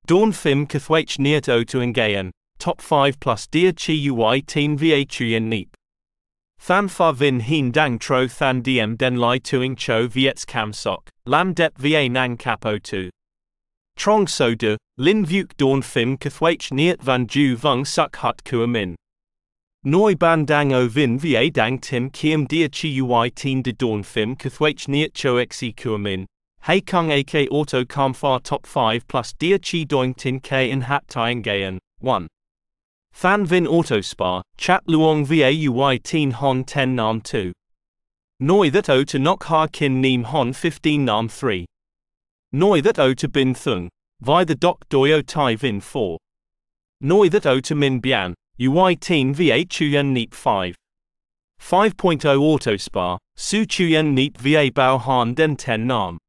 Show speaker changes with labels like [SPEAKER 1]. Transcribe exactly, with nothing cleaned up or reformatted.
[SPEAKER 1] Dawn Phim Kathwach Neat O to Ngayon, Top five plus Dia Chi Ui Teen Va Chuyen Neep. Than Fa Vin Heen Dang Tro Than Diem Den Lai Tuing Cho Viets Cam Sok, Lam Dep Va Nang Capo two. Trong So De, Lin Vuk Dawn Phim Kathwach Neat Van Ju Vung Suk Hut Kua Min. Noi Ban Dang O Vin Va Dang Tim Kiem Dia Chi Ui Teen De Dawn Phim Kathwach Neat Cho Xe Kua Min. Hey Kung A K Auto Kam Fa Top five plus Dia Chi Doing Tin K in Hat Tying Gayan, one. Than Vin Auto Spa, Chat Luong Va Ui Teen Hon ten Nam two. Noi That O to Nok Ha Kin Neem Hon fifteen Nam three. Noi That O to Bin Thung, Vi the Dok Doyo Tai Vin four. Noi That O to Min Bian, Ui Teen Va Chuyen Neep five. five point oh Auto Spa, Su Chuyen Neep Va Bao Han Den ten Nam.